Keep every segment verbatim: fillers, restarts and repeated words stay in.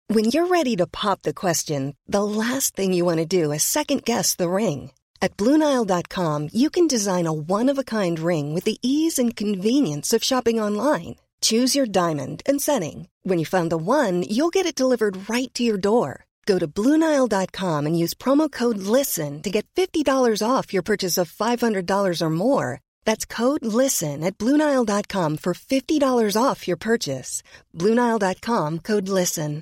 When you're ready to pop the question, the last thing you want to do is second-guess the ring. At Blue Nile dot com, you can design a one-of-a-kind ring with the ease and convenience of shopping online. Choose your diamond and setting. When you find the one, you'll get it delivered right to your door. Go to Blue Nile dot com and use promo code LISTEN to get fifty dollars off your purchase of five hundred dollars or more. That's code LISTEN at Blue Nile dot com for fifty dollars off your purchase. Blue Nile dot com, code LISTEN.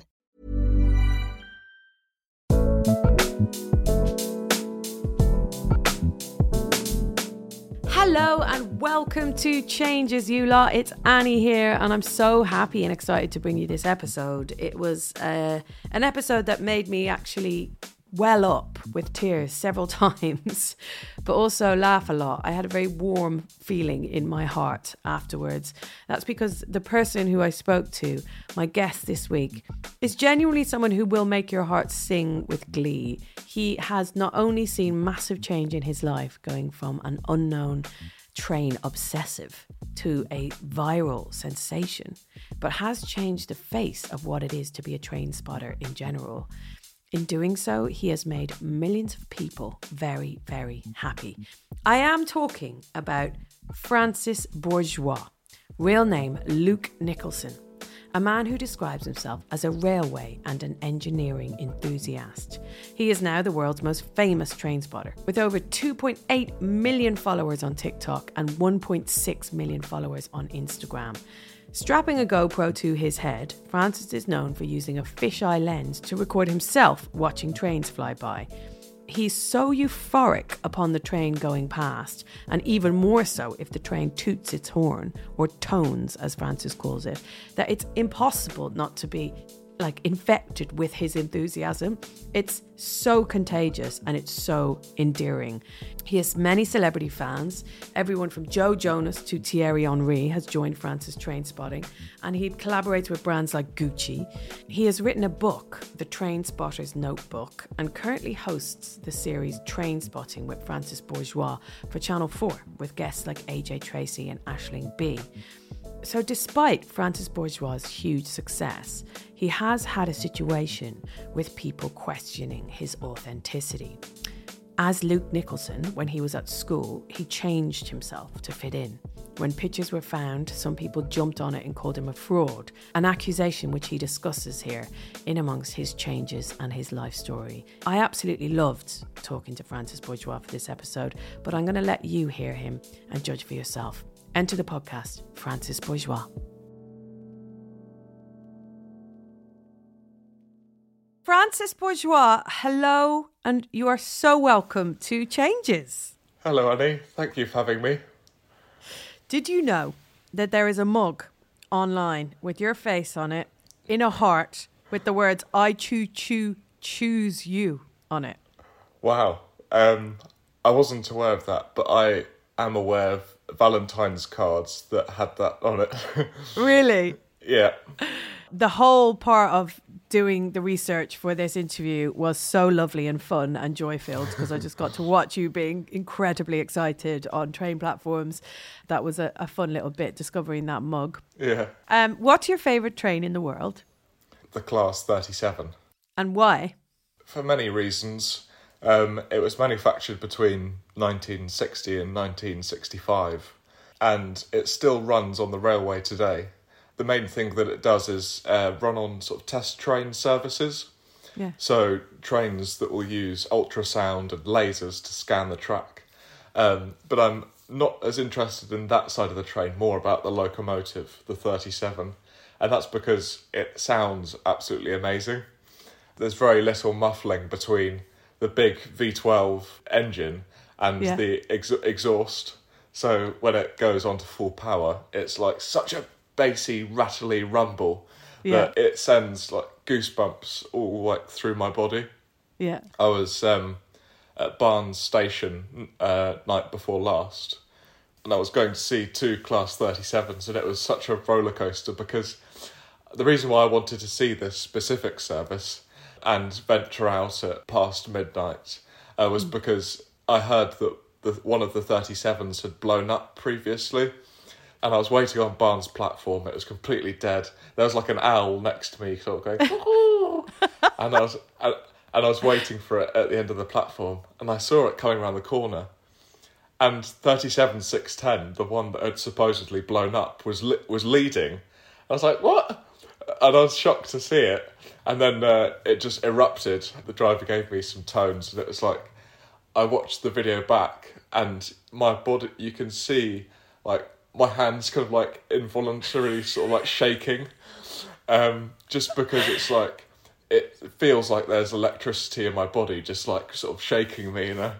Hello and welcome to Changes You Lot. It's Annie here and I'm so happy and excited to bring you this episode. It was uh, an episode that made me actually well up with tears several times, but also laugh a lot. I had a very warm feeling in my heart afterwards. That's because the person who I spoke to, my guest this week, is genuinely someone who will make your heart sing with glee. He has not only seen massive change in his life, going from an unknown train obsessive to a viral sensation, but has changed the face of what it is to be a train spotter in general. In doing so, he has made millions of people very, very happy. I am talking about Francis Bourgeois, real name Luke Nicholson, a man who describes himself as a railway and an engineering enthusiast. He is now the world's most famous train spotter, with over two point eight million followers on TikTok and one point six million followers on Instagram. Strapping a GoPro to his head, Francis is known for using a fisheye lens to record himself watching trains fly by. He's so euphoric upon the train going past, and even more so if the train toots its horn, or tones as Francis calls it, that it's impossible not to be like infected with his enthusiasm. It's so contagious and it's so endearing. He has many celebrity fans. Everyone from Joe Jonas to Thierry Henry has joined Francis train spotting, and he collaborates with brands like Gucci. He has written a book, The Train Spotter's Notebook, and currently hosts the series Train Spotting with Francis Bourgeois for Channel four with guests like A J Tracy and Aisling B. So despite Francis Bourgeois' huge success, he has had a situation with people questioning his authenticity. As Luke Nicholson, when he was at school, he changed himself to fit in. When pictures were found, some people jumped on it and called him a fraud, an accusation which he discusses here in amongst his changes and his life story. I absolutely loved talking to Francis Bourgeois for this episode, but I'm going to let you hear him and judge for yourself. Enter the podcast, Francis Bourgeois. Francis Bourgeois, hello, and you are so welcome to Changes. Hello, Annie. Thank you for having me. Did you know that there is a mug online with your face on it, in a heart, with the words, I choo choo choose you on it? Wow. Um, I wasn't aware of that, but I am aware of Valentine's cards that had that on it. Really? Yeah. The whole part of doing the research for this interview was so lovely and fun and joy-filled, because I just got to watch you being incredibly excited on train platforms. That was a, a fun little bit, discovering that mug. Yeah. Um, what's your favourite train in the world? The Class thirty-seven. And why? For many reasons. Um, it was manufactured between nineteen sixty and nineteen sixty-five, and it still runs on the railway today. The main thing that it does is uh, run on sort of test train services. Yeah. So trains that will use ultrasound and lasers to scan the track. Um, but I'm not as interested in that side of the train, more about the locomotive, the thirty-seven. And that's because it sounds absolutely amazing. There's very little muffling between the big V twelve engine and yeah. the ex- exhaust. So when it goes on to full power, it's like such a bassy, rattly rumble yeah. that it sends like goosebumps all like through my body. Yeah. I was um, at Barnes Station uh, night before last, and I was going to see two Class thirty-sevens, and it was such a roller coaster, because the reason why I wanted to see this specific service and venture out at past midnight uh, was mm. because I heard that the, one of the thirty-sevens had blown up previously, and I was waiting on Barnes platform. It was completely dead. There was like an owl next to me sort of going, and I was and, and I was waiting for it at the end of the platform, and I saw it coming around the corner, and thirty-seven six ten, the one that had supposedly blown up, was li- was leading. I was like, what? And I was shocked to see it, and then uh, it just erupted. The driver gave me some tones, and it was like, I watched the video back, and my body, you can see, like, my hands kind of, like, involuntarily sort of, like, shaking, um, just because it's, like, it feels like there's electricity in my body, just, like, sort of shaking me, you know?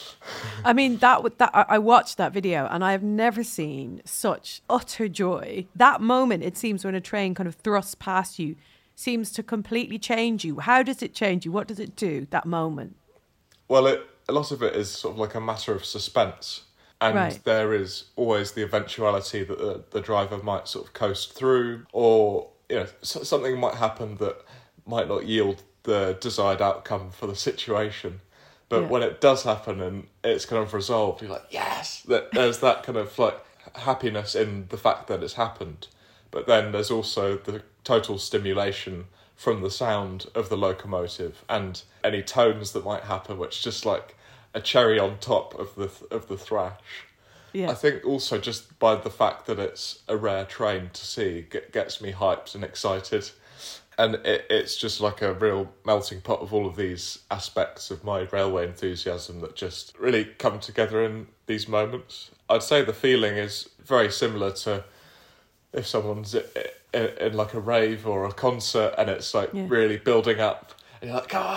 I mean, that would that I watched that video, and I have never seen such utter joy. That moment, it seems, when a train kind of thrusts past you, seems to completely change you. How does it change you? What does it do, that moment? Well, it, a lot of it is sort of like a matter of suspense. And right. there is always the eventuality that the, the driver might sort of coast through, or, you know, something might happen that might not yield the desired outcome for the situation. But yeah. when it does happen and it's kind of resolved, you're like, yes! There's that kind of like happiness in the fact that it's happened. But then there's also the total stimulation from the sound of the locomotive and any tones that might happen, which is just like a cherry on top of the of the thrash. Yeah. I think also just by the fact that it's a rare train to see gets me hyped and excited. And it, it's just like a real melting pot of all of these aspects of my railway enthusiasm that just really come together in these moments. I'd say the feeling is very similar to if someone's in, in like a rave or a concert and it's like yeah. really building up and you're like, come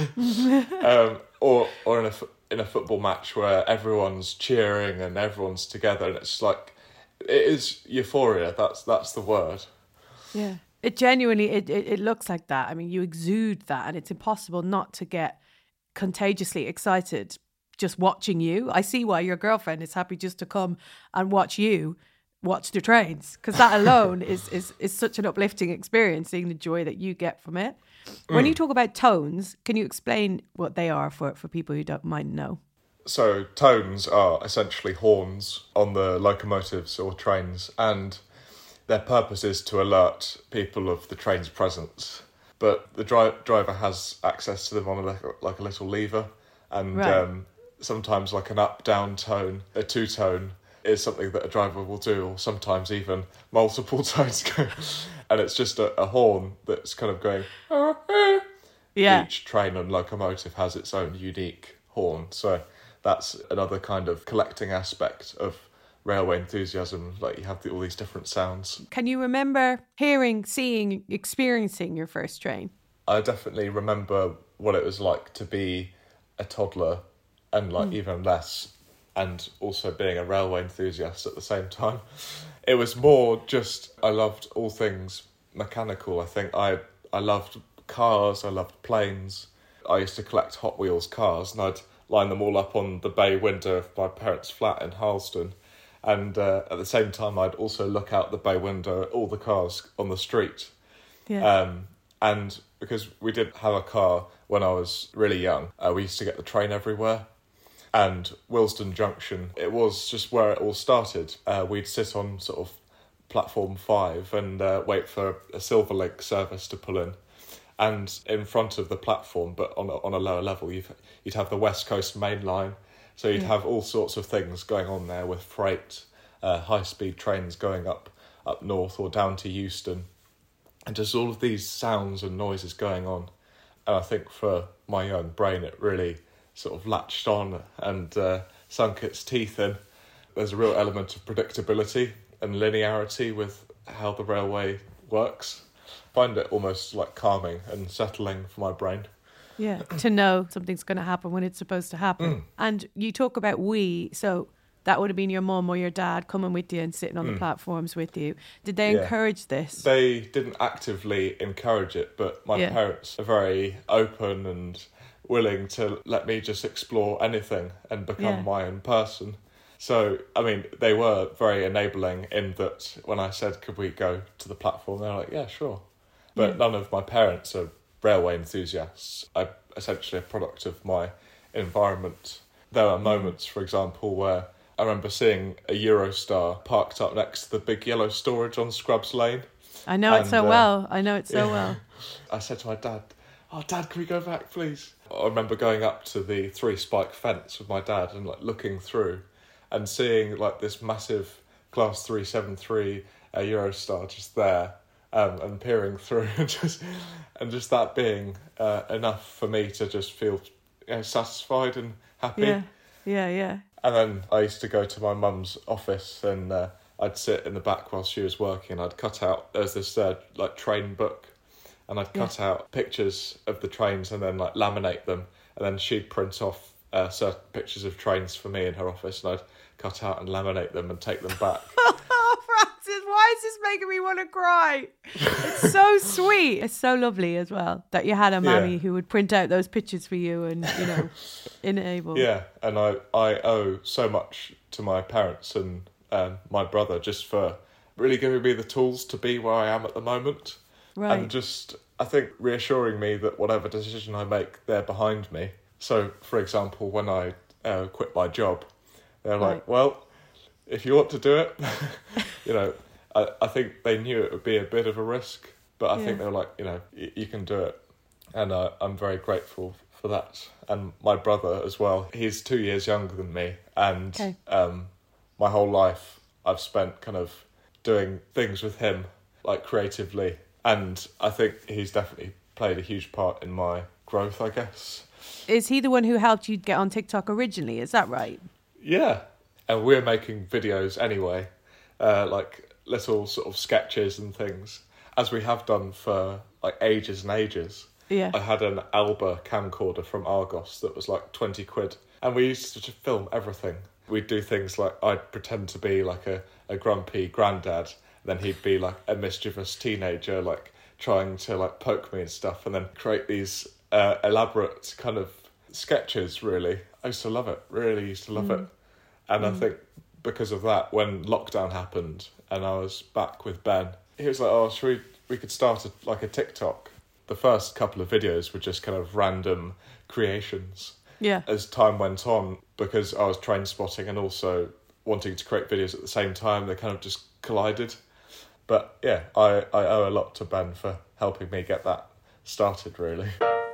on! um, or or in a, in a football match where everyone's cheering and everyone's together and it's like, it is euphoria, that's, that's the word. Yeah. It genuinely, it, it it looks like that. I mean, you exude that, and it's impossible not to get contagiously excited just watching you. I see why your girlfriend is happy just to come and watch you watch the trains, because that alone is, is is such an uplifting experience, seeing the joy that you get from it. Mm. When you talk about tones, can you explain what they are for, for people who don't might know? So tones are essentially horns on the locomotives or trains, and their purpose is to alert people of the train's presence. But the dri- driver has access to them on a, like a little lever. And right. um, sometimes like an up-down tone, a two-tone, is something that a driver will do, or sometimes even multiple tones go. And it's just a, a horn that's kind of going... Ah, ah. Yeah. Each train and locomotive has its own unique horn. So that's another kind of collecting aspect of railway enthusiasm, like you have the, all these different sounds. Can you remember hearing, seeing, experiencing your first train? I definitely remember what it was like to be a toddler and like mm. even less, and also being a railway enthusiast at the same time. It was more just, I loved all things mechanical. I think I I loved cars, I loved planes. I used to collect Hot Wheels cars and I'd line them all up on the bay window of my parents' flat in Harleston. And uh, at the same time, I'd also look out the bay window at all the cars on the street. Yeah. Um, and because we didn't have a car when I was really young, uh, we used to get the train everywhere. And Willesden Junction, it was just where it all started. Uh, we'd sit on sort of platform five and uh, wait for a Silverlink service to pull in. And in front of the platform, but on a, on a lower level, you've, you'd have the West Coast Main Line. So you'd yeah. have all sorts of things going on there with freight, uh, high-speed trains going up up north or down to Euston. And just all of these sounds and noises going on. And I think for my young brain, it really sort of latched on and uh, sunk its teeth in. There's a real element of predictability and linearity with how the railway works. I find it almost like calming and settling for my brain. Yeah, to know something's going to happen when it's supposed to happen. Mm. And you talk about we, so that would have been your mum or your dad coming with you and sitting on mm. the platforms with you. Did they yeah. encourage this? They didn't actively encourage it, but my yeah. parents are very open and willing to let me just explore anything and become yeah. my own person. So, I mean, they were very enabling in that when I said, could we go to the platform, they were like, yeah, sure. But yeah. none of my parents are railway enthusiasts. I'm essentially a product of my environment. There are moments, for example, where I remember seeing a Eurostar parked up next to the big yellow storage on Scrubs Lane. I know and, it so uh, well. I know it so yeah, well. I said to my dad, oh, Dad, can we go back, please? I remember going up to the three-spike fence with my dad and like looking through and seeing like this massive Class three seventy-three uh, Eurostar just there um, and peering through and just, and just that being uh, enough for me to just feel, you know, satisfied and happy. Yeah, yeah, yeah. And then I used to go to my mum's office and uh, I'd sit in the back while she was working. I'd cut out, there's this uh, like train book, and I'd cut yeah. out pictures of the trains and then like laminate them, and then she'd print off uh, certain pictures of trains for me in her office, and I'd cut out and laminate them and take them back. Oh, Francis, why is this making me want to cry? It's so sweet. It's so lovely as well that you had a mammy yeah. who would print out those pictures for you and, you know, enable. Yeah, and I, I owe so much to my parents and um, my brother just for really giving me the tools to be where I am at the moment. Right. And just, I think, reassuring me that whatever decision I make, they're behind me. So, for example, when I uh, quit my job, they're right. like, well, if you want to do it, you know, I, I think they knew it would be a bit of a risk, but I yeah. think they were like, you know, y- you can do it. And uh, I'm very grateful for that. And my brother as well, he's two years younger than me. And okay. um, my whole life I've spent kind of doing things with him, like creatively. And I think he's definitely played a huge part in my growth, I guess. Is he the one who helped you get on TikTok originally? Is that right? Yeah. And we're making videos anyway, uh, like little sort of sketches and things, as we have done for like ages and ages. Yeah. I had an Alba camcorder from Argos that was like twenty quid. And we used to just film everything. We'd do things like I'd pretend to be like a, a grumpy granddad. Then he'd be like a mischievous teenager, like trying to like poke me and stuff, and then create these uh, elaborate kind of sketches, really. I used to love it, really used to love mm. it. And mm. I think because of that, when lockdown happened and I was back with Ben, he was like, oh, should we, we could start a, like a TikTok. The first couple of videos were just kind of random creations. Yeah. As time went on, because I was train spotting and also wanting to create videos at the same time, they kind of just collided. But yeah, I, I owe a lot to Ben for helping me get that started, really.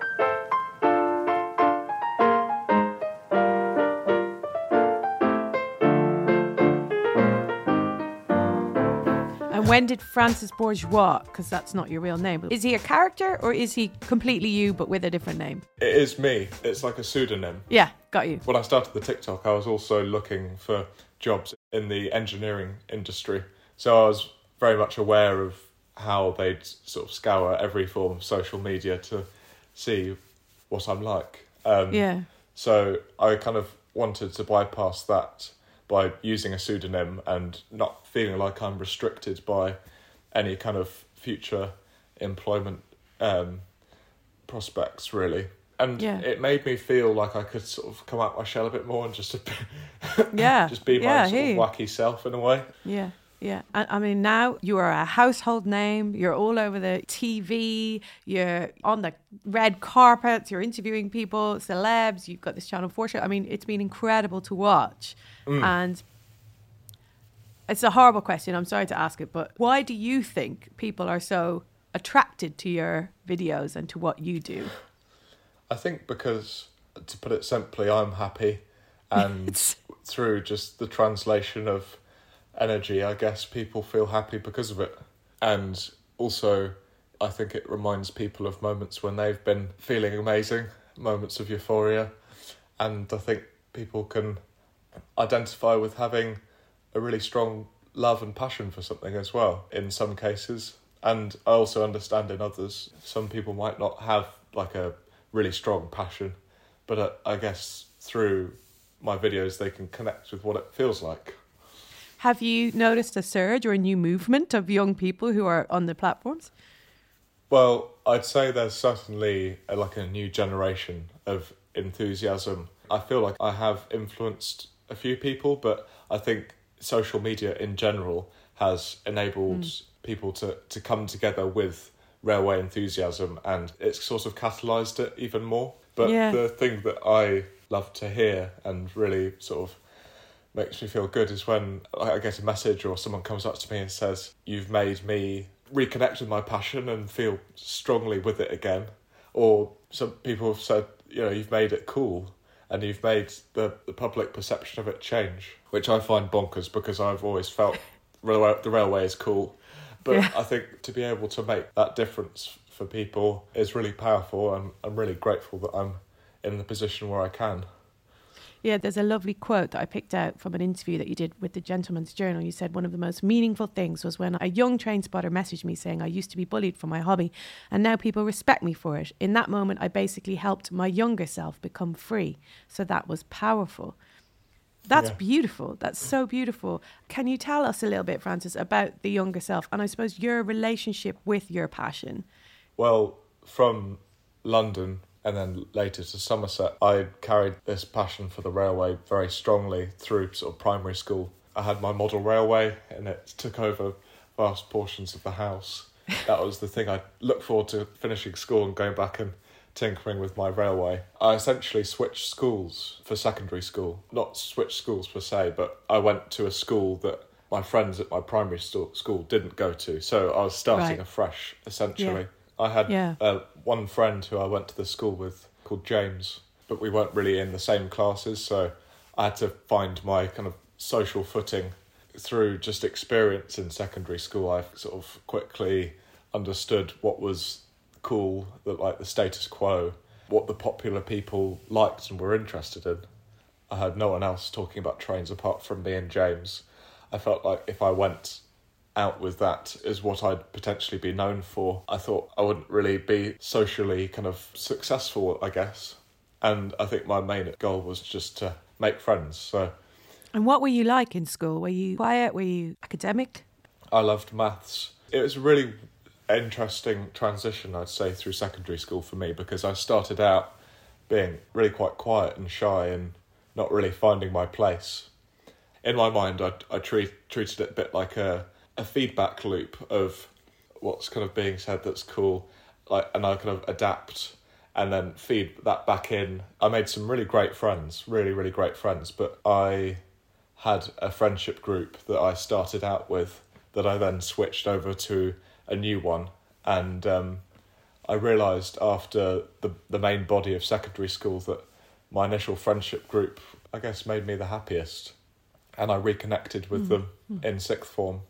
And when did Francis Bourgeois, because that's not your real name, is he a character or is he completely you but with a different name? It is me. It's like a pseudonym. Yeah, got you. When I started the TikTok, I was also looking for jobs in the engineering industry. So I was very much aware of how they'd sort of scour every form of social media to see what I'm like. Um, yeah. So I kind of wanted to bypass that by using a pseudonym and not feeling like I'm restricted by any kind of future employment um, prospects, really. And yeah. it made me feel like I could sort of come out my shell a bit more and just, yeah. just be my yeah, sort of wacky self in a way. Yeah. Yeah, I, I mean, now you are a household name. You're all over the T V. You're on the red carpets. You're interviewing people, celebs. You've got this Channel four show. I mean, it's been incredible to watch. Mm. And it's a horrible question. I'm sorry to ask it, but why do you think people are so attracted to your videos and to what you do? I think because, to put it simply, I'm happy. And through just the translation of energy, I guess people feel happy because of it. And also, I think it reminds people of moments when they've been feeling amazing, moments of euphoria. And I think people can identify with having a really strong love and passion for something as well, in some cases. And I also understand in others, some people might not have like a really strong passion, but uh, I guess through my videos they can connect with what it feels like. Have you noticed a surge or a new movement of young people who are on the platforms? Well, I'd say there's certainly a, like a new generation of enthusiasm. I feel like I have influenced a few people, but I think social media in general has enabled mm. people to, to come together with railway enthusiasm, and it's sort of catalysed it even more. But yeah. the thing that I love to hear and really sort of makes me feel good is when I get a message or someone comes up to me and says, you've made me reconnect with my passion and feel strongly with it again. Or some people have said, you know, you've made it cool and you've made the, the public perception of it change, which I find bonkers because I've always felt railway, the railway is cool. But yeah. I think to be able to make that difference for people is really powerful, and I'm really grateful that I'm in the position where I can. Yeah, there's a lovely quote that I picked out from an interview that you did with the Gentleman's Journal. You said one of the most meaningful things was when a young train spotter messaged me saying I used to be bullied for my hobby and now people respect me for it. In that moment, I basically helped my younger self become free. So that was powerful. That's yeah. beautiful. That's so beautiful. Can you tell us a little bit, Francis, about the younger self and I suppose your relationship with your passion? Well, from London and then later to Somerset, I carried this passion for the railway very strongly through sort of primary school. I had my model railway and it took over vast portions of the house. That was the thing I looked forward to, finishing school and going back and tinkering with my railway. I essentially switched schools for secondary school. Not switched schools per se, but I went to a school that my friends at my primary school didn't go to. So I was starting right. afresh, essentially. Yeah. I had yeah. uh, one friend who I went to the school with called James, but we weren't really in the same classes, so I had to find my kind of social footing through just experience in secondary school. I sort of quickly understood what was cool, that like the status quo, what the popular people liked and were interested in. I had no one else talking about trains apart from me and James. I felt like if I went out with that is what I'd potentially be known for, I thought I wouldn't really be socially kind of successful, I guess. And I think my main goal was just to make friends. So, and what were you like in school? Were you quiet? Were you academic? I loved maths. It was a really interesting transition, I'd say, through secondary school for me, because I started out being really quite quiet and shy and not really finding my place. In my mind, I, I treat, treated it a bit like a a feedback loop of what's kind of being said that's cool, like, and I kind of adapt and then feed that back in. I made some really great friends, really, really great friends, but I had a friendship group that I started out with that I then switched over to a new one, and um, I realised after the the main body of secondary school that my initial friendship group, I guess, made me the happiest, and I reconnected with mm. them mm. in sixth form.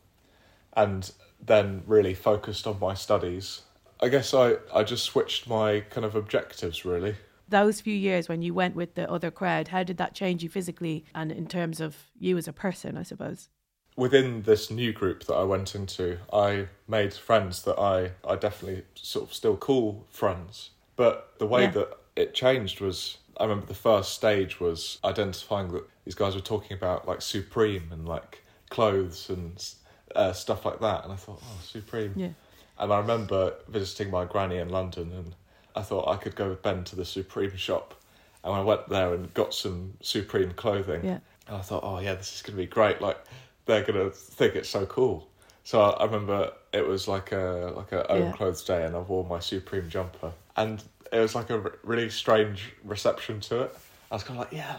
And then really focused on my studies. I guess I, I just switched my kind of objectives, really. Those few years when you went with the other crowd, how did that change you physically and in terms of you as a person, I suppose? Within this new group that I went into, I made friends that I, I definitely sort of still call friends. But the way yeah. that it changed was, I remember the first stage was identifying that these guys were talking about like Supreme and like clothes and Uh, stuff like that, and I thought, oh, Supreme. Yeah. And I remember visiting my granny in London, and I thought I could go with Ben to the Supreme shop, and I went there and got some Supreme clothing. Yeah. And I thought, oh yeah, this is going to be great. Like, they're going to think it's so cool. So I, I remember it was like a like a own yeah. clothes day, and I wore my Supreme jumper, and it was like a r- really strange reception to it. I was kind of like, yeah,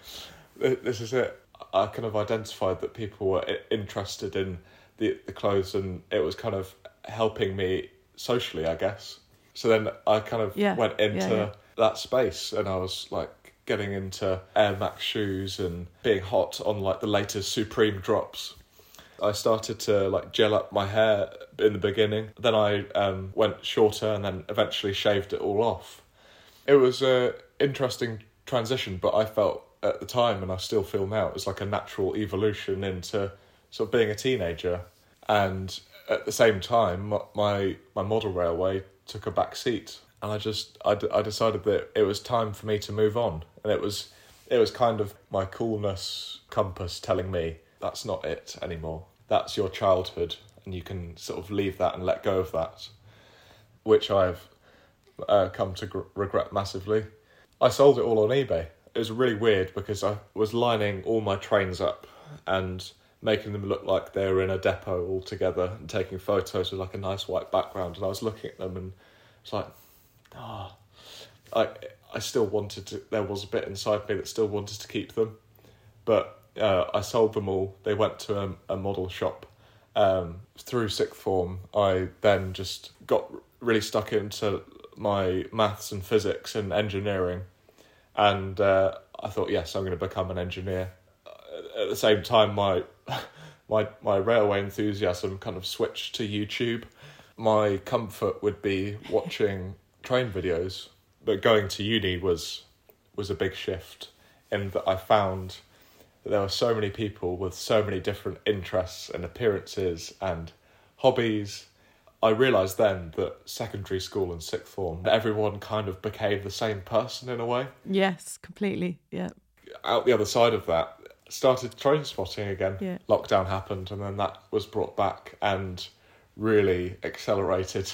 like this is it. I kind of identified that people were interested in the the clothes, and it was kind of helping me socially, I guess. So then I kind of yeah. went into yeah, yeah. that space, and I was like getting into Air Max shoes and being hot on like the latest Supreme drops. I started to like gel up my hair in the beginning. Then I um, went shorter and then eventually shaved it all off. It was a interesting transition, but I felt at the time, and I still feel now, it was like a natural evolution into sort of being a teenager. And at the same time, my my model railway took a back seat, and I just I, I decided that it was time for me to move on, and it was it was kind of my coolness compass telling me that's not it anymore. That's your childhood, and you can sort of leave that and let go of that, which I've uh, come to gr- regret massively. I sold it all on eBay. It was really weird because I was lining all my trains up and making them look like they were in a depot all together and taking photos with like a nice white background, and I was looking at them and it's like, ah, oh. I I still wanted to, there was a bit inside me that still wanted to keep them, but uh, I sold them all. They went to a, a model shop. Um, through sixth form, I then just got really stuck into my maths and physics and engineering. And uh, I thought, yes, I'm going to become an engineer. At the same time, my my my railway enthusiasm kind of switched to YouTube. My comfort would be watching train videos, but going to uni was was a big shift in that I found that there were so many people with so many different interests and appearances and hobbies. I realised then that secondary school and sixth form, everyone kind of became the same person in a way. Yes, completely, yeah. Out the other side of that, started train spotting again. Yeah. Lockdown happened, and then that was brought back and really accelerated.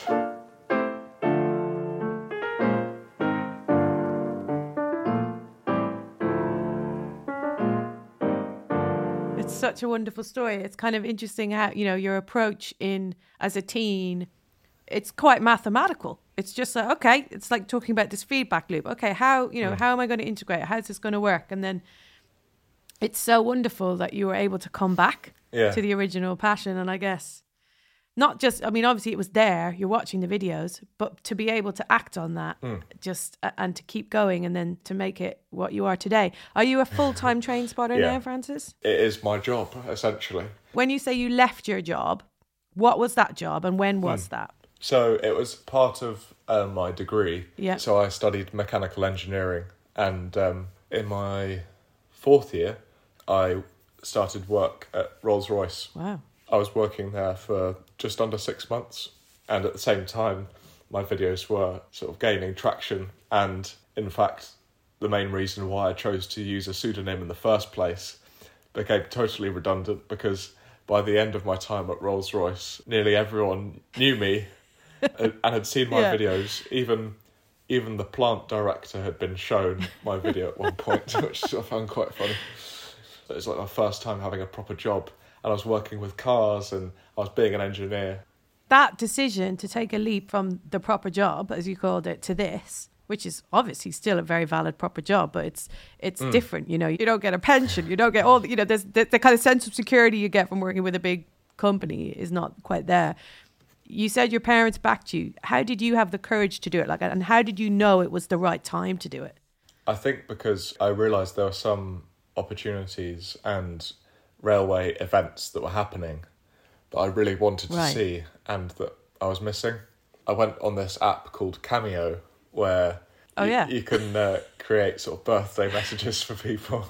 It's such a wonderful story. It's kind of interesting how, you know, your approach in as a teen, it's quite mathematical. It's just like, okay, it's like talking about this feedback loop. Okay, how, you know, mm. how am I going to integrate? How's this going to work? And then it's so wonderful that you were able to come back yeah. to the original passion. And I guess not just, I mean, obviously it was there, you're watching the videos, but to be able to act on that mm. just, uh, and to keep going and then to make it what you are today. Are you a full-time train spotter yeah. now, Francis? It is my job, essentially. When you say you left your job, what was that job and when was mm. that? So it was part of uh, my degree. Yeah. So I studied mechanical engineering, and um, in my fourth year, I started work at Rolls-Royce. Wow. I was working there for just under six months. And at the same time, my videos were sort of gaining traction. And in fact, the main reason why I chose to use a pseudonym in the first place became totally redundant, because by the end of my time at Rolls-Royce, nearly everyone knew me and had seen my yeah. videos. Even even the plant director had been shown my video at one point, which I found quite funny. It was like my first time having a proper job, and I was working with cars and I was being an engineer. That decision to take a leap from the proper job, as you called it, to this, which is obviously still a very valid proper job, but it's it's mm. different. You know, you don't get a pension, you don't get all the, you know, there's the, the kind of sense of security you get from working with a big company is not quite there. You said your parents backed you. How did you have the courage to do it? Like, and how did you know it was the right time to do it? I think because I realised there were some opportunities and railway events that were happening that I really wanted to right. see and that I was missing. I went on this app called Cameo where oh, you, yeah. you can uh, create sort of birthday messages for people.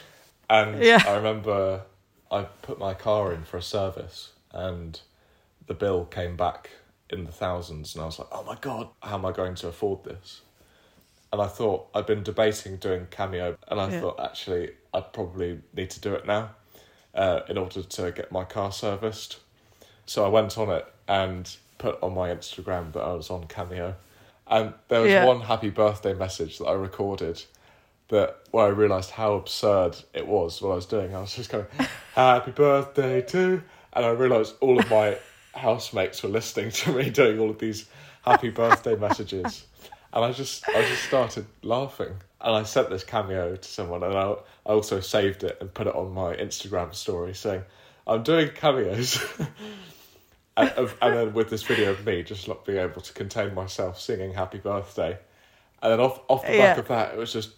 And yeah. I remember I put my car in for a service and the bill came back in the thousands, and I was like, oh my God, how am I going to afford this? And I thought, I'd been debating doing Cameo, and I yeah. thought, actually, I'd probably need to do it now uh, in order to get my car serviced. So I went on it and put on my Instagram that I was on Cameo. And there was yeah. one happy birthday message that I recorded that where I realised how absurd it was what I was doing. I was just going, happy birthday to... And I realised all of my housemates were listening to me doing all of these happy birthday messages. And I just I just started laughing. And I sent this Cameo to someone, and I, I also saved it and put it on my Instagram story saying, I'm doing cameos. and, and then with this video of me just not being able to contain myself singing happy birthday. And then off, off the back yeah. of that, it was just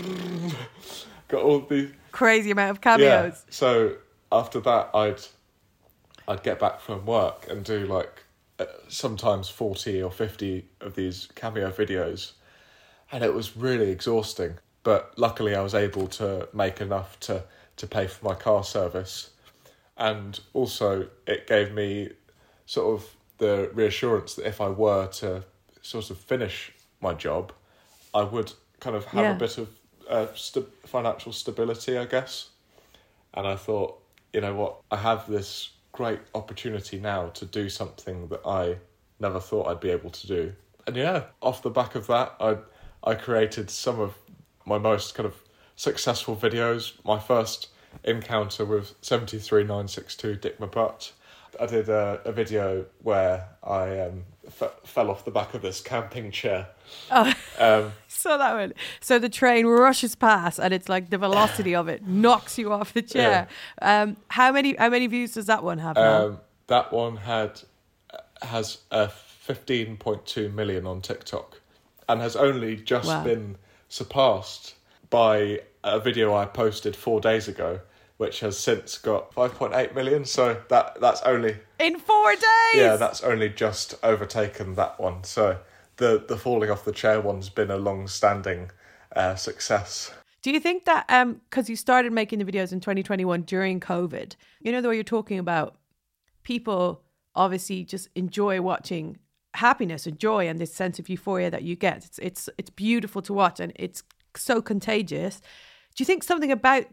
got all these... crazy amount of cameos. Yeah. So after that, I'd I'd get back from work and do like uh, sometimes forty or fifty of these Cameo videos. And it was really exhausting. But luckily I was able to make enough to, to pay for my car service. And also it gave me sort of the reassurance that if I were to sort of finish my job, I would kind of have yeah. a bit of uh, st- financial stability, I guess. And I thought, you know what, I have this great opportunity now to do something that I never thought I'd be able to do. And yeah, off the back of that, I I created some of my most kind of successful videos. My first encounter with seventy-three nine sixty-two Dick My Butt. I did a, a video where I um, f- fell off the back of this camping chair. Oh, um, saw that one. So the train rushes past, and it's like the velocity of it knocks you off the chair. Yeah. Um, how many how many views does that one have now? Um, that one had has a fifteen point two million on TikTok. and has only just Wow. been surpassed by a video I posted four days ago, which has since got five point eight million. So that that's only In four days? yeah, that's only just overtaken that one. So the the falling off the chair one's been a long-standing uh, success. Do you think that, um, because you started making the videos in twenty twenty-one during COVID, you know, the way you're talking about people obviously just enjoy watching happiness and joy and this sense of euphoria that you get. It's it's it's beautiful to watch and it's so contagious. Do you think something about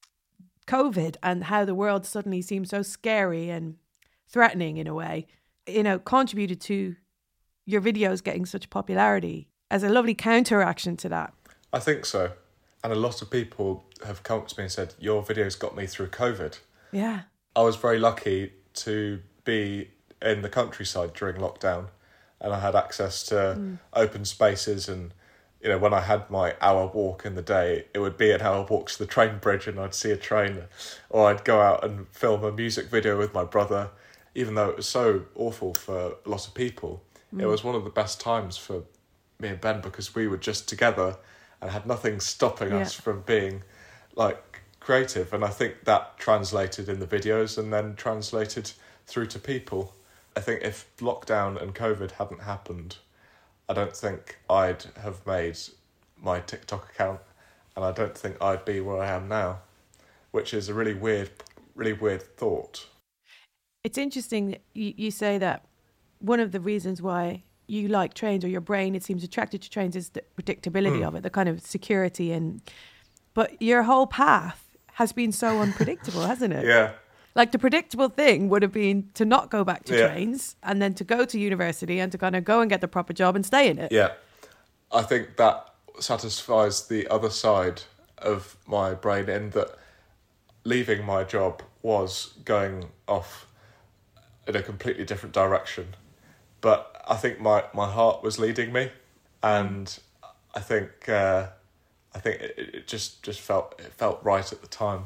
COVID and how the world suddenly seems so scary and threatening in a way, you know, contributed to your videos getting such popularity as a lovely counteraction to that? I think so. And a lot of people have come up to me and said, your videos got me through COVID. Yeah. I was very lucky to be in the countryside during lockdown, and I had access to mm. open spaces. And, you know, when I had my hour walk in the day, it would be an hour walk to the train bridge and I'd see a train, or I'd go out and film a music video with my brother. Even though it was so awful for a lot of people, mm. it was one of the best times for me and Ben, because we were just together and had nothing stopping yeah. us from being like creative. And I think that translated in the videos and then translated through to people. I think if lockdown and COVID hadn't happened, I don't think I'd have made my TikTok account, and I don't think I'd be where I am now, which is a really weird, really weird thought. It's interesting that you, you say that one of the reasons why you like trains, or your brain, it seems attracted to trains, is the predictability mm. of it, the kind of security. And but your whole path has been so unpredictable, hasn't it? Yeah. Like the predictable thing would have been to not go back to yeah. trains and then to go to university and to kind of go and get the proper job and stay in it. Yeah. I think that satisfies the other side of my brain, in that leaving my job was going off in a completely different direction. But I think my, my heart was leading me, and I think uh, I think it, it just, just felt it felt right at the time.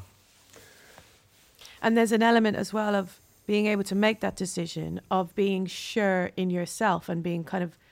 And there's an element as well of being able to make that decision, of being sure in yourself and being kind of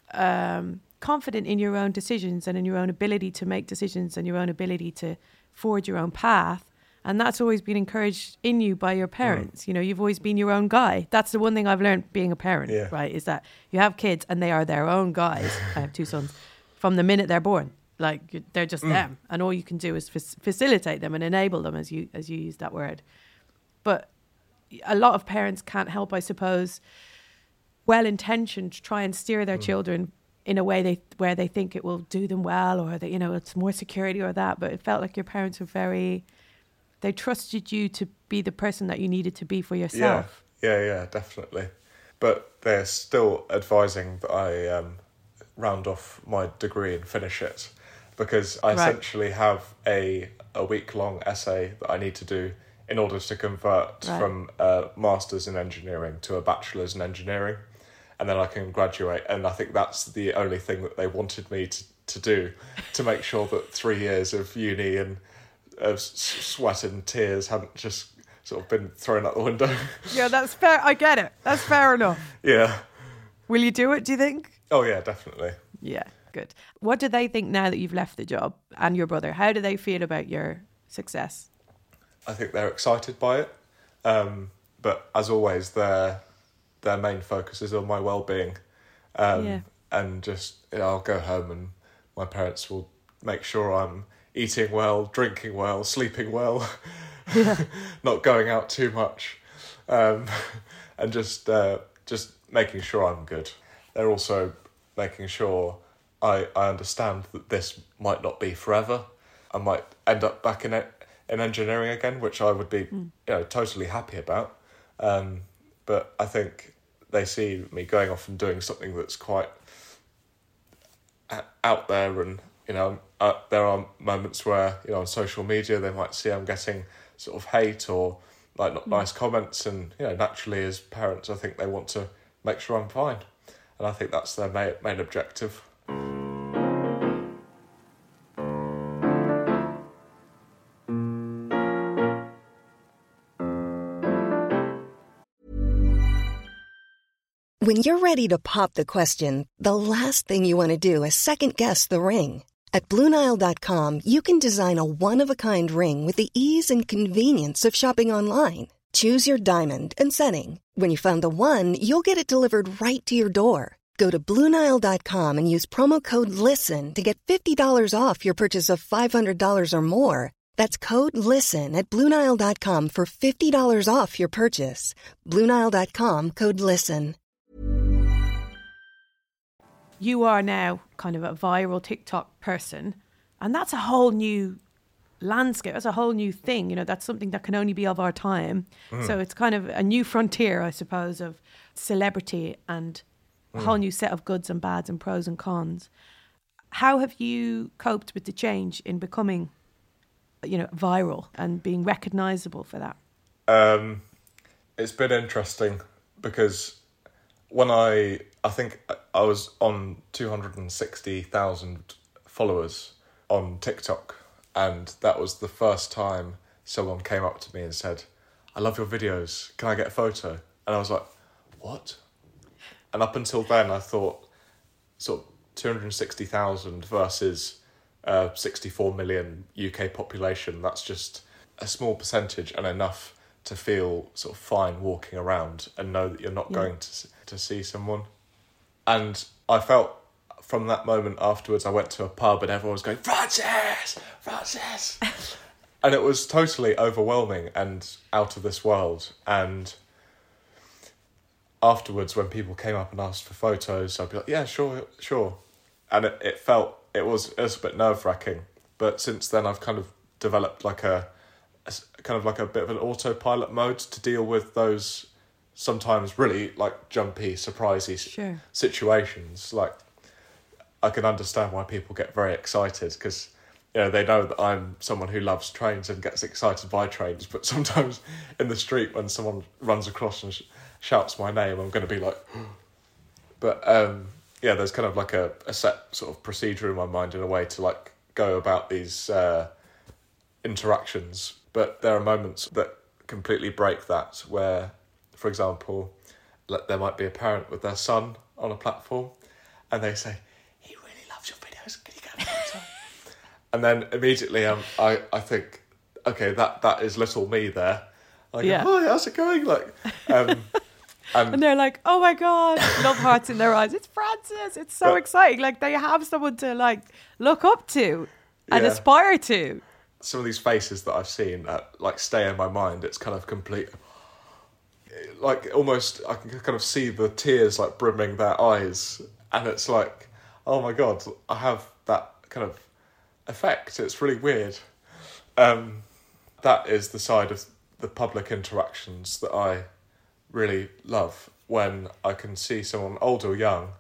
um, confident in your own decisions and in your own ability to make decisions and your own ability to forge your own path. And that's always been encouraged in you by your parents. Mm. You know, you've always been your own guy. That's the one thing I've learned being a parent, yeah. right? Is that you have kids and they are their own guys. I have two sons. From the minute they're born, like they're just mm. them. And all you can do is f- facilitate them and enable them, as you as you use that word. But a lot of parents can't help, I suppose, well-intentioned, to try and steer their mm. children in a way they where they think it will do them well, or that, you know, it's more security or that. But it felt like your parents were very... They trusted you to be the person that you needed to be for yourself. Yeah, yeah, yeah, definitely. But they're still advising that I um, round off my degree and finish it, because I right. essentially have a a week-long essay that I need to do in order to convert right. from a master's in engineering to a bachelor's in engineering, and then I can graduate. And I think that's the only thing that they wanted me to, to do, to make sure that three years of uni and of sweat and tears hadn't just sort of been thrown out the window. Yeah, that's fair. I get it. That's fair enough. Yeah. Will you do it, do you think? Oh, yeah, definitely. Yeah, good. What do they think now that you've left the job, and your brother? How do they feel about your success? I think they're excited by it. Um, but as always, their their main focus is on my well-being. Um, yeah. And just, you know, I'll go home and my parents will make sure I'm eating well, drinking well, sleeping well, yeah. not going out too much, um, and just uh, just making sure I'm good. They're also making sure I, I understand that this might not be forever. I might end up back in it, in engineering again, which I would be mm. you know totally happy about. Um, but I think they see me going off and doing something that's quite out there, and you know, uh, there are moments where, you know, on social media they might see I'm getting sort of hate or like not mm. nice comments, and you know, naturally as parents, I think they want to make sure I'm fine, and I think that's their main main objective. When you're ready to pop the question, the last thing you want to do is second-guess the ring. At Blue Nile dot com, you can design a one-of-a-kind ring with the ease and convenience of shopping online. Choose your diamond and setting. When you find the one, you'll get it delivered right to your door. Go to Blue Nile dot com and use promo code LISTEN to get fifty dollars off your purchase of five hundred dollars or more. That's code LISTEN at Blue Nile dot com for fifty dollars off your purchase. Blue Nile dot com, code LISTEN. You are now kind of a viral TikTok person, and that's a whole new landscape. That's a whole new thing. You know, that's something that can only be of our time. Mm. So it's kind of a new frontier, I suppose, of celebrity and a whole new set of goods and bads and pros and cons. How have you coped with the change in becoming, you know, viral and being recognisable for that? Um, it's been interesting because when I, I think I was on two hundred sixty thousand followers on TikTok, and that was the first time someone came up to me and said, "I love your videos, can I get a photo?" And I was like, what? And up until then, I thought sort of two hundred sixty thousand versus uh, sixty-four million U K population. That's just a small percentage and enough to feel sort of fine walking around and know that you're not yeah. going to to see someone. And I felt from that moment afterwards, I went to a pub and everyone was going, "Francis! Francis!" And it was totally overwhelming and out of this world. And afterwards, when people came up and asked for photos, I'd be like, "Yeah, sure, sure." And it, it felt, it was, it was a bit nerve-wracking. But since then, I've kind of developed like a, a, kind of like a bit of an autopilot mode to deal with those sometimes really like jumpy, surprisey sure. situations. Like, I can understand why people get very excited because, you know, they know that I'm someone who loves trains and gets excited by trains. But sometimes in the street when someone runs across and sh- shouts my name, I'm going to be like, but um, yeah, there's kind of like a, a set sort of procedure in my mind in a way to like go about these uh, interactions. But there are moments that completely break that where, for example, there might be a parent with their son on a platform and they say, "He really loves your videos, can you get a photo?" And then immediately um, I, I think, okay, that, that is little me there. I go, yeah. "Hi, how's it going?" Like, um, and, and they're like, "Oh my God," love hearts in their eyes. It's Francis. It's so but, exciting. Like they have someone to like look up to and yeah. aspire to. Some of these faces that I've seen that like stay in my mind, it's kind of complete, like almost I can kind of see the tears like brimming their eyes. And it's like, oh my God, I have that kind of effect. It's really weird. Um, that is the side of the public interactions that I really love, when I can see someone old or young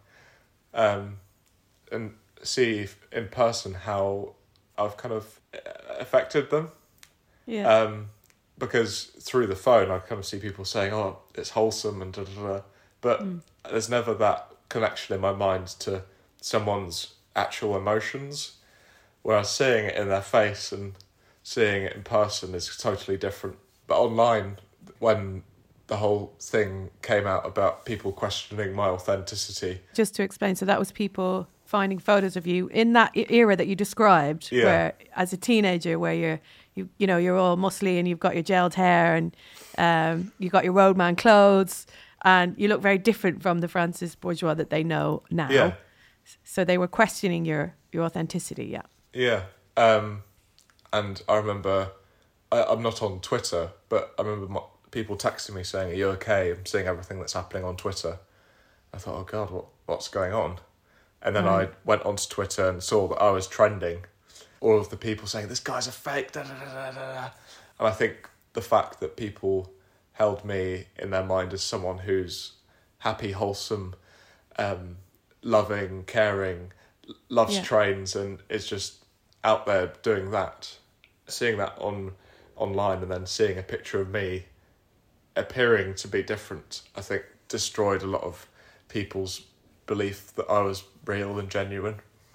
um, and see in person how I've kind of affected them. Yeah. Um, because through the phone I kind of see people saying, "Oh, it's wholesome," and da da da, but mm. there's never that connection in my mind to someone's actual emotions, whereas seeing it in their face and seeing it in person is totally different. But online, when the whole thing came out about people questioning my authenticity. Just to explain, so that was people finding photos of you in that era that you described, yeah. where as a teenager, where you're, you you know, you're all muscly and you've got your gelled hair and um, you've got your roadman clothes and you look very different from the Francis Bourgeois that they know now. Yeah. So they were questioning your, your authenticity, yeah. Yeah. Um, and I remember, I, I'm not on Twitter, but I remember my, people texting me saying, "Are you okay?" I'm seeing everything that's happening on Twitter. I thought, oh God, what what's going on? And then right. I went onto Twitter and saw that I was trending. All of the people saying, "This guy's a fake," da, da, da, da, da. And I think the fact that people held me in their mind as someone who's happy, wholesome, um, loving, caring, loves yeah. trains and is just out there doing that. Seeing that on online and then seeing a picture of me appearing to be different, I think destroyed a lot of people's belief that I was real and genuine.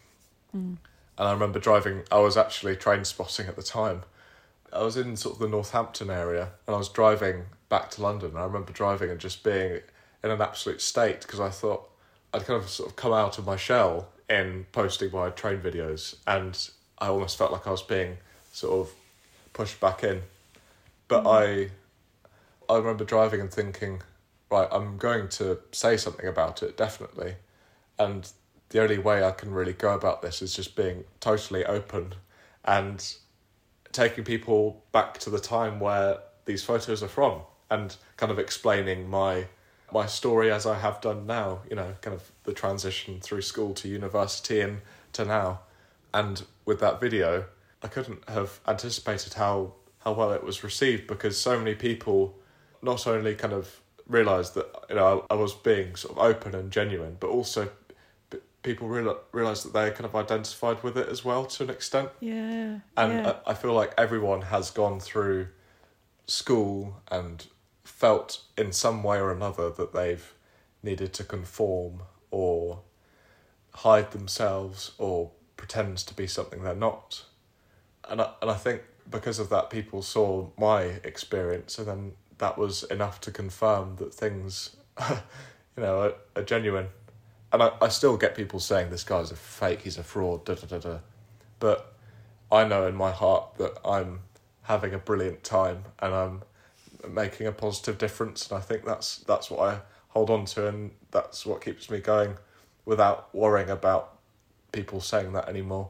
Mm. And I remember driving, I was actually train spotting at the time. I was in sort of the Northampton area and I was driving back to London. I remember driving and just being in an absolute state because I thought I'd kind of sort of come out of my shell in posting my train videos, and I almost felt like I was being sort of pushed back in. But mm. I I remember driving and thinking, right, I'm going to say something about it, definitely. And the only way I can really go about this is just being totally open and taking people back to the time where these photos are from and kind of explaining my my story as I have done now, you know, kind of the transition through school to university and to now. And with that video, I couldn't have anticipated how, how well it was received, because so many people not only kind of realised that, you know, I, I was being sort of open and genuine, but also p- people real, realised that they kind of identified with it as well to an extent. Yeah. And yeah. I, I feel like everyone has gone through school and felt in some way or another that they've needed to conform or hide themselves or pretend to be something they're not. And I, and I think because of that, people saw my experience, and then that was enough to confirm that things, you know, are, are genuine. And I, I still get people saying, this guy's a fake, he's a fraud, da da da da. But I know in my heart that I'm having a brilliant time and I'm making a positive difference, and I think that's that's what I hold on to, and that's what keeps me going without worrying about people saying that anymore.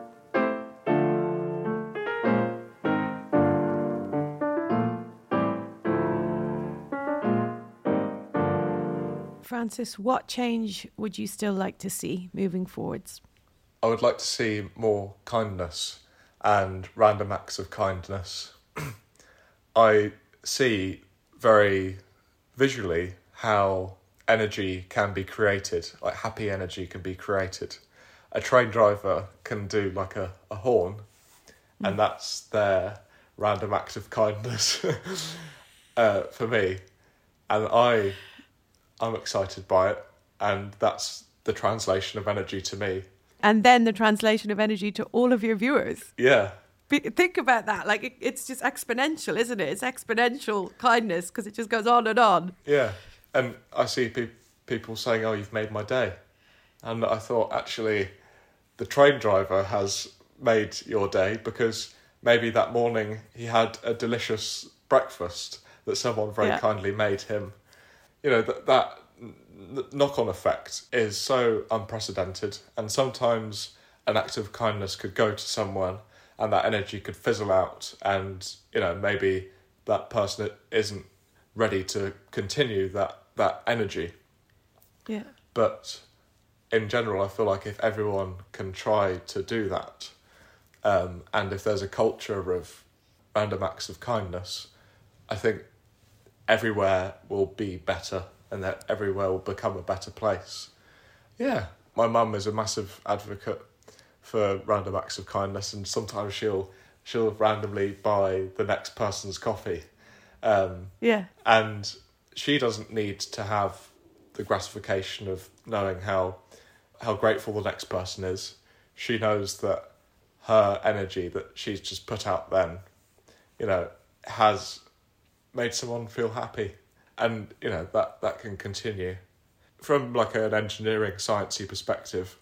Francis, what change would you still like to see moving forwards? I would like to see more kindness and random acts of kindness. I see very visually how energy can be created, like happy energy can be created. A train driver can do like a, a horn, mm. and that's their random act of kindness uh, for me. And I, I'm excited by it, and that's the translation of energy to me. And then the translation of energy to all of your viewers. Yeah. Think about that. Like, it, it's just exponential, isn't it? It's exponential kindness, because it just goes on and on. Yeah. And I see pe- people saying, oh, you've made my day. And I thought, actually, the train driver has made your day, because maybe that morning he had a delicious breakfast that someone very yeah. kindly made him. You know, that, that knock-on effect is so unprecedented. And sometimes an act of kindness could go to someone and that energy could fizzle out, and, you know, maybe that person isn't ready to continue that, that energy. Yeah. But in general, I feel like if everyone can try to do that, um, and if there's a culture of random acts of kindness, I think everywhere will be better, and that everywhere will become a better place. Yeah. My mum is a massive advocate for random acts of kindness, and sometimes she'll she'll randomly buy the next person's coffee. Um, yeah. And she doesn't need to have the gratification of knowing how how grateful the next person is. She knows that her energy that she's just put out then, you know, has made someone feel happy. And, you know, that, that can continue. From like an engineering, sciencey perspective,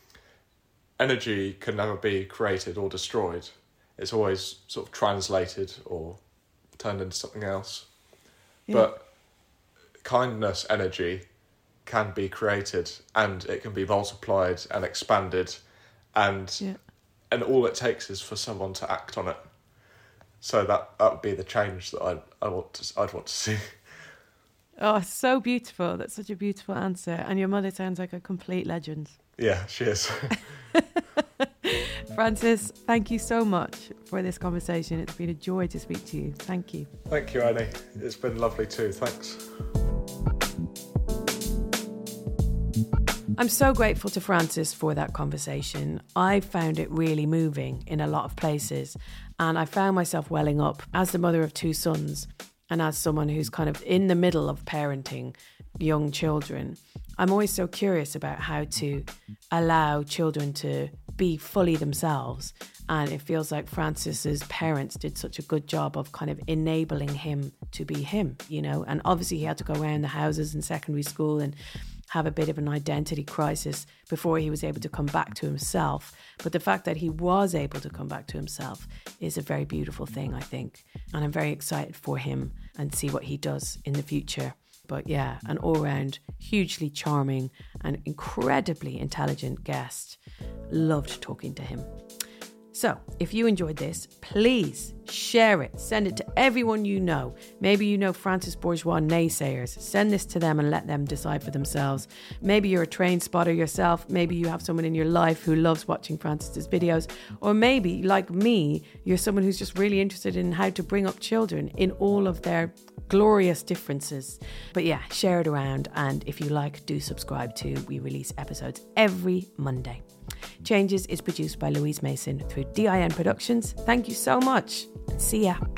energy can never be created or destroyed. It's always sort of translated or turned into something else. Yeah. But kindness energy can be created, and it can be multiplied and expanded, and yeah. and all it takes is for someone to act on it. So that that would be the change that I I want to I'd want to see. Oh, so beautiful. That's such a beautiful answer. And your mother sounds like a complete legend. Yeah, she is. Francis, thank you so much for this conversation. It's been a joy to speak to you. Thank you. Thank you, Annie. It's been lovely too. Thanks. I'm so grateful to Francis for that conversation. I found it really moving in a lot of places, and I found myself welling up as the mother of two sons and as someone who's kind of in the middle of parenting young children. I'm always so curious about how to allow children to be fully themselves. And it feels like Francis's parents did such a good job of kind of enabling him to be him, you know. And obviously he had to go around the houses in secondary school and have a bit of an identity crisis before he was able to come back to himself. But the fact that he was able to come back to himself is a very beautiful thing, I think. And I'm very excited for him and see what he does in the future. But yeah, an all-round hugely charming and incredibly intelligent guest. Loved talking to him. So, if you enjoyed this, please share it. Send it to everyone you know. Maybe you know Francis Bourgeois naysayers. Send this to them and let them decide for themselves. Maybe you're a train spotter yourself. Maybe you have someone in your life who loves watching Francis's videos. Or maybe, like me, you're someone who's just really interested in how to bring up children in all of their glorious differences. But yeah, share it around. And if you like, do subscribe too. We release episodes every Monday. Changes is produced by Louise Mason through D I N Productions. Thank you so much and see ya.